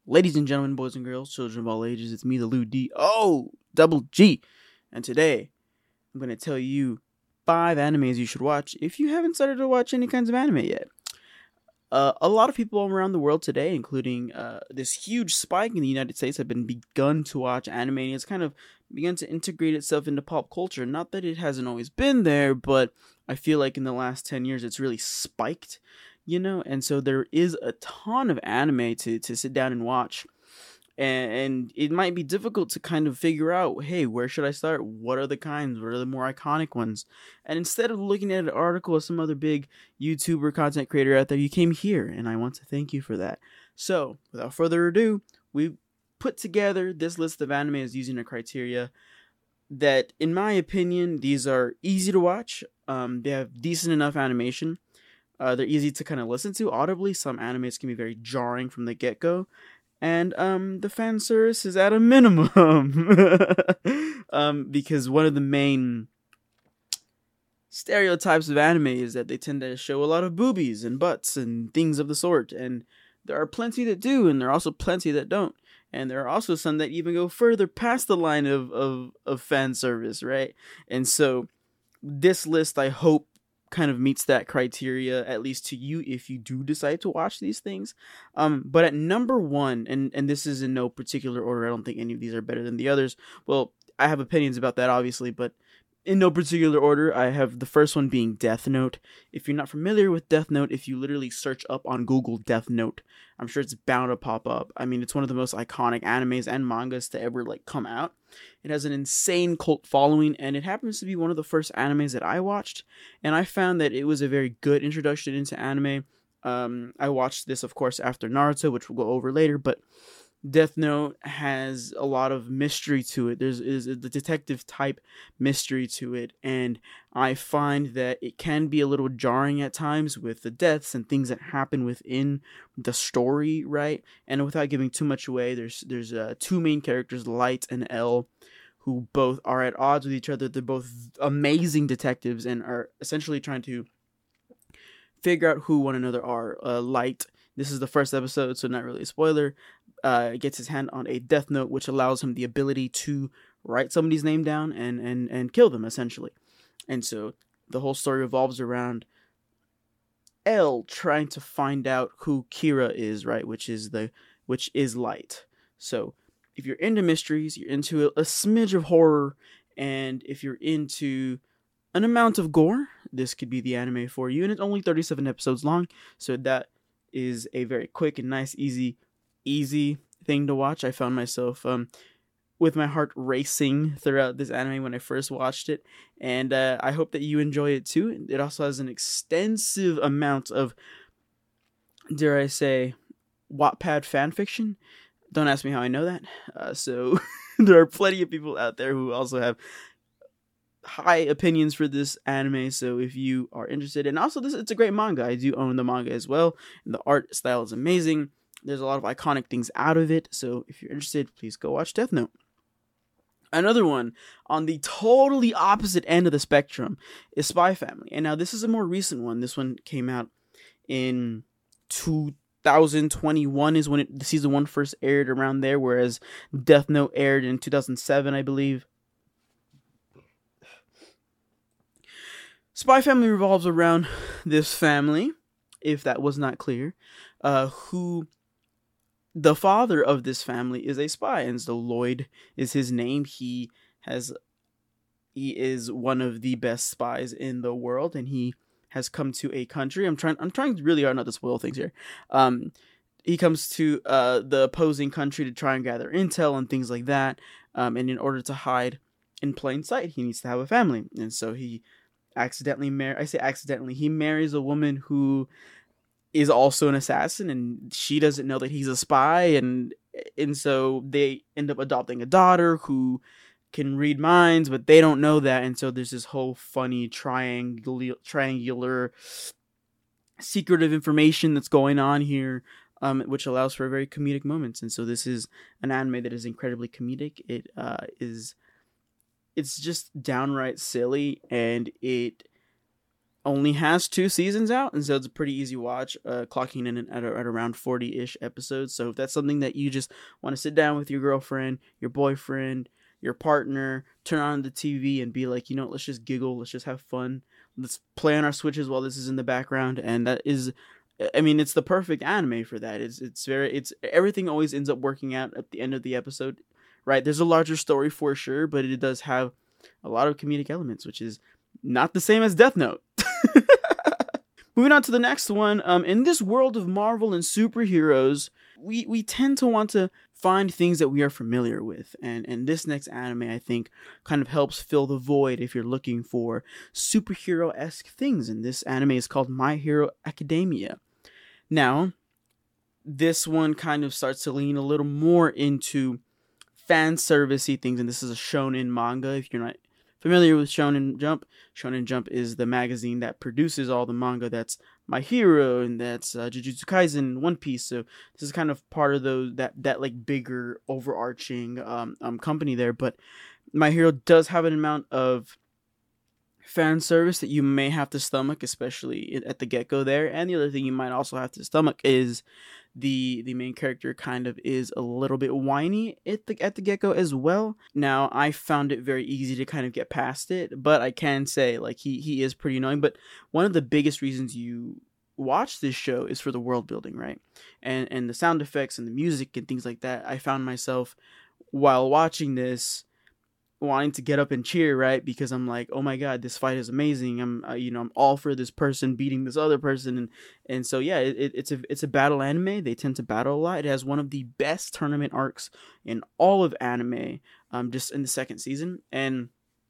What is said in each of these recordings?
Ladies and gentlemen, boys and girls, children of all ages, it's me, the Lou D. Oh, double G. And today, I'm going to tell you 5 animes you should watch if you haven't started to watch any kinds of anime yet. A lot of people around the world today, including this huge spike in the United States, have begun to watch anime, and it's kind of begun to integrate itself into pop culture. Not that it hasn't always been there, but I feel like in the last 10 years, it's really spiked, and so there is a ton of anime to sit down and watch. And it might be difficult to kind of figure out, hey, where should I start? What are the kinds? What are the more iconic ones? And instead of looking at an article of some other big YouTuber content creator out there, you came here, and I want to thank you for that. So, without further ado, we put together this list of animes using a criteria that, in my opinion, these are easy to watch. They have decent enough animation. They're easy to kind of listen to audibly. Some animes can be very jarring from the get-go. And the fan service is at a minimum. Because one of the main stereotypes of anime is that they tend to show a lot of boobies and butts and things of the sort. And there are plenty that do, and there are also plenty that don't. And there are also some that even go further past the line of fan service, right? And so this list, I hope, kind of meets that criteria, at least to you, if you do decide to watch these things. But at number 1, and this is in no particular order, I don't think any of these are better than the others. Well, I have opinions about that, obviously, but in no particular order, I have the first one being Death Note. If you're not familiar with Death Note, if you literally search up on Google Death Note, I'm sure it's bound to pop up. I mean, it's one of the most iconic animes and mangas to ever come out. It has an insane cult following, and it happens to be one of the first animes that I watched, and I found that it was a very good introduction into anime. I watched this, of course, after Naruto, which we'll go over later, but Death Note has a lot of mystery to it. There's a detective type mystery to it, and I find that it can be a little jarring at times with the deaths and things that happen within the story, right? And without giving too much away, there's 2 main characters, Light and L, who both are at odds with each other. They're both amazing detectives and are essentially trying to figure out who one another are. Light, this is the first episode, so not really a spoiler, gets his hand on a death note, which allows him the ability to write somebody's name down and kill them, essentially. And so the whole story revolves around L trying to find out who Kira is, right, which is Light. So if you're into mysteries, you're into a smidge of horror, and if you're into an amount of gore, this could be the anime for you. And it's only 37 episodes long, so that is a very quick and nice, easy thing to watch. I found myself with my heart racing throughout this anime when I first watched it, and I hope that you enjoy it too. It also has an extensive amount of, dare I say, Wattpad fanfiction. Don't ask me how I know that. So there are plenty of people out there who also have high opinions for this anime, so if you are interested, and also it's a great manga. I do own the manga as well, and the art style is amazing. There's a lot of iconic things out of it, so if you're interested, please go watch Death Note. Another one on the totally opposite end of the spectrum is Spy Family, and now this is a more recent one. This one came out in 2021 is when the season 1 first aired, around there, whereas Death Note aired in 2007, I believe. Spy Family revolves around this family, if that was not clear, who the father of this family is a spy, and so Lloyd is his name. He is one of the best spies in the world, and he has come to a country. I'm trying really hard not to spoil things here. He comes to the opposing country to try and gather intel and things like that. And in order to hide in plain sight, he needs to have a family, and so he he marries a woman who is also an assassin, and she doesn't know that he's a spy, and so they end up adopting a daughter who can read minds, but they don't know that, and so there's this whole funny triangular secretive information that's going on here, which allows for very comedic moments. And so this is an anime that is incredibly comedic. It's just downright silly, and it only has 2 seasons out, and so it's a pretty easy watch, clocking in at around 40-ish episodes. So if that's something that you just want to sit down with your girlfriend, your boyfriend, your partner, turn on the TV and be like, let's just giggle, let's just have fun, let's play on our Switches while this is in the background, and that is, I mean, it's the perfect anime for that. It's everything always ends up working out at the end of the episode, right? There's a larger story for sure, but it does have a lot of comedic elements, which is not the same as Death Note. Moving on to the next one. In this world of Marvel and superheroes, we tend to want to find things that we are familiar with. And this next anime, I think, kind of helps fill the void if you're looking for superhero-esque things. And this anime is called My Hero Academia. Now, this one kind of starts to lean a little more into fan servicey things. And this is a shonen manga, if you're not familiar with Shonen Jump. Shonen Jump is the magazine that produces all the manga. That's My Hero, and that's Jujutsu Kaisen, One Piece. So this is kind of part of that like bigger overarching company there. But My Hero does have an amount of fan service that you may have to stomach, especially at the get-go there. And the other thing you might also have to stomach is the main character kind of is a little bit whiny at the get-go as well. Now, I found it very easy to kind of get past it, but I can say, like, he is pretty annoying. But one of the biggest reasons you watch this show is for the world building, right? And the sound effects and the music and things like that. I found myself, while watching this, wanting to get up and cheer, right? Because I'm like, oh my god, this fight is amazing. I'm all for this person beating this other person, and so yeah, it's a battle anime. They tend to battle a lot. It has one of the best tournament arcs in all of anime, just in the second season, and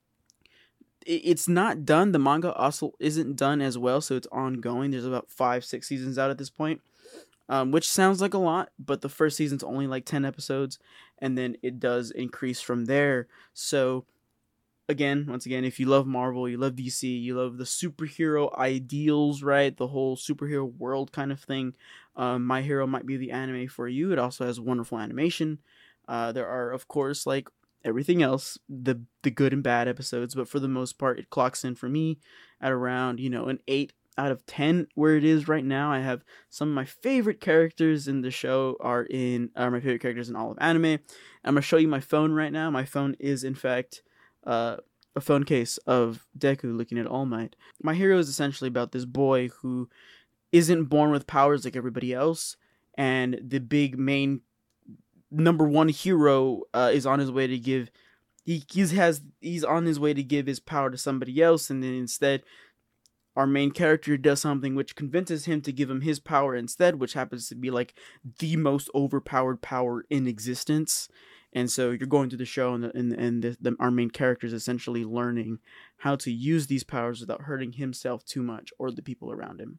it's not done. The manga also isn't done as well, so it's ongoing. There's about 5-6 seasons out at this point. Which sounds like a lot, but the first season's only like 10 episodes, and then it does increase from there. So, once again, if you love Marvel, you love DC, you love the superhero ideals, right? The whole superhero world kind of thing, My Hero might be the anime for you. It also has wonderful animation. There are, of course, like everything else, the good and bad episodes, but for the most part, it clocks in for me at around, an 8 out of 10 where it is right now. I have some of my favorite characters in the show are my favorite characters in all of anime. I'm gonna show you my phone right now. My phone is in fact a phone case of Deku looking at All Might. My Hero is essentially about this boy who isn't born with powers like everybody else, and the big main number one hero is on his way to give he's on his way to give his power to somebody else, and then instead our main character does something which convinces him to give him his power instead, which happens to be like the most overpowered power in existence. And so you're going through the show, and our main character is essentially learning how to use these powers without hurting himself too much or the people around him.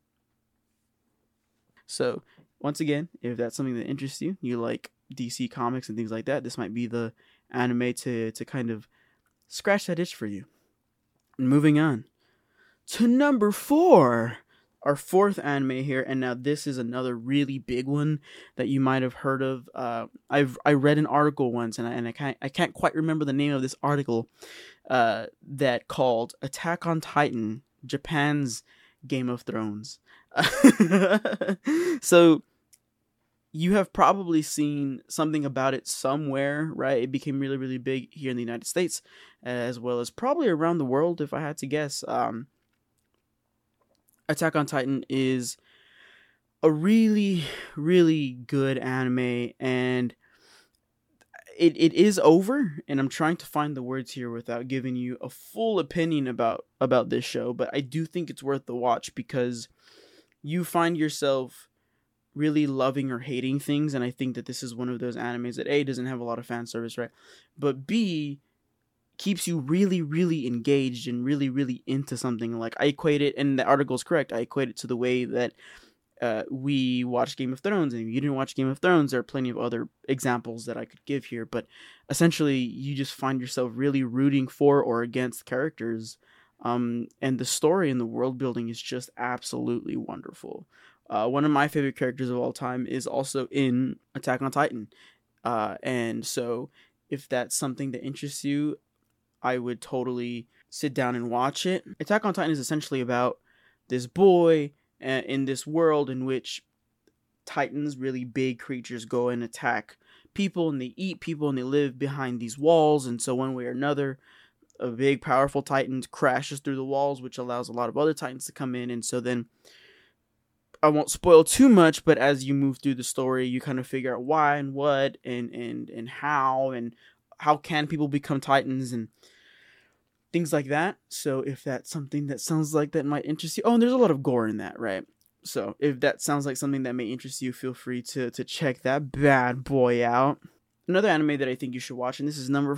So once again, if that's something that interests you, you like DC comics and things like that, this might be the anime to kind of scratch that itch for you. And moving on to number 4, our 4th anime here, and now this is another really big one that you might have heard of. I read an article once, and I can't quite remember the name of this article, that called Attack on Titan, Japan's Game of Thrones. So you have probably seen something about it somewhere, right? It became really, really big here in the United States, as well as probably around the world, if I had to guess. Attack on Titan is a really, really good anime, and it is over, and I'm trying to find the words here without giving you a full opinion about this show, but I do think it's worth the watch because you find yourself really loving or hating things, and I think that this is one of those animes that A, doesn't have a lot of fan service, right? But B, keeps you really, really engaged and really, really into something. Like, I equate it, and the article is correct, I equate it to the way that we watch Game of Thrones, and if you didn't watch Game of Thrones, there are plenty of other examples that I could give here, but essentially, you just find yourself really rooting for or against characters, and the story and the world building is just absolutely wonderful. One of my favorite characters of all time is also in Attack on Titan, and so if that's something that interests you, I would totally sit down and watch it. Attack on Titan is essentially about this boy in this world in which titans, really big creatures, go and attack people, and they eat people, and they live behind these walls. And so one way or another, a big powerful titan crashes through the walls, which allows a lot of other titans to come in. And so then, I won't spoil too much, but as you move through the story, you kind of figure out why and what and how can people become titans and things like that. So if that's something that sounds like that might interest you, and there's a lot of gore in that, right? So if that sounds like something that may interest you, feel free to check that bad boy out. Another anime that I think you should watch, and this is number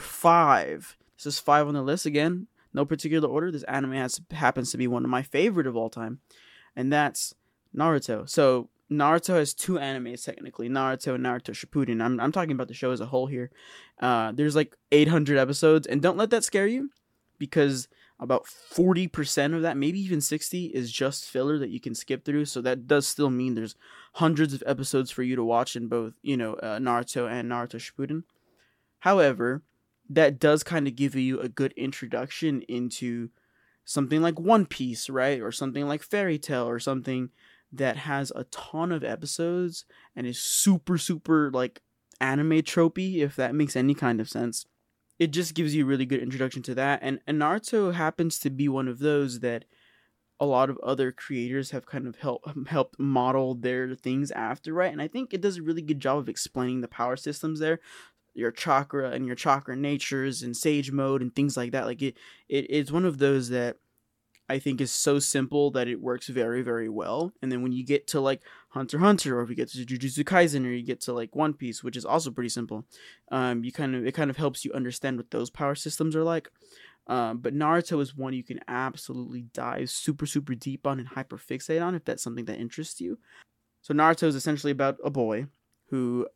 5. This is 5 on the list again, no particular order. This anime happens to be one of my favorite of all time, and that's Naruto. So Naruto has 2 animes technically, Naruto and Naruto Shippuden. I'm talking about the show as a whole here. There's like 800 episodes, and don't let that scare you, because about 40% of that, maybe even 60, is just filler that you can skip through. So that does still mean there's hundreds of episodes for you to watch in both, Naruto and Naruto Shippuden. However, that does kind of give you a good introduction into something like One Piece, right? Or something like Fairy Tail, or something that has a ton of episodes and is super, super like anime tropey, if that makes any kind of sense. It just gives you a really good introduction to that. And Naruto happens to be one of those that a lot of other creators have kind of helped model their things after, right? And I think it does a really good job of explaining the power systems there, your chakra and your chakra natures and sage mode and things like that. Like it's one of those that I think is so simple that it works very, very well. And then when you get to like Hunter x Hunter, or if you get to Jujutsu Kaisen, or you get to like One Piece, which is also pretty simple, it kind of helps you understand what those power systems are like. But Naruto is one you can absolutely dive super, super deep on and hyper fixate on if that's something that interests you. So Naruto is essentially about a boy who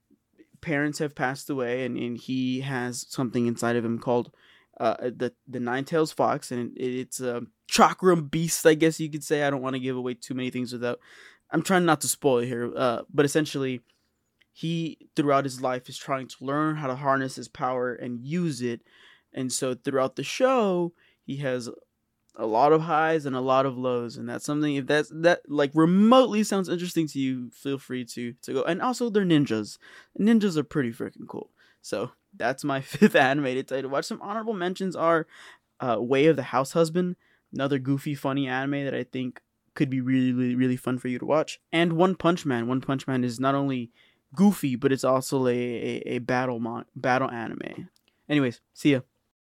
parents have passed away, and he has something inside of him called the Nine-Tails Fox, and it's a chakra beast, I guess you could say. I don't want to give away too many things without... I'm trying not to spoil it here, but essentially, he, throughout his life, is trying to learn how to harness his power and use it, and so throughout the show, he has a lot of highs and a lot of lows, and that's something, if that like remotely sounds interesting to you, feel free to go. And also, they're ninjas. Ninjas are pretty freaking cool. So that's my 5th anime to tell you to watch. Some honorable mentions are Way of the House Husband, another goofy, funny anime that I think could be really, really, really fun for you to watch. And One Punch Man. One Punch Man is not only goofy, but it's also a battle anime. Anyways, see ya.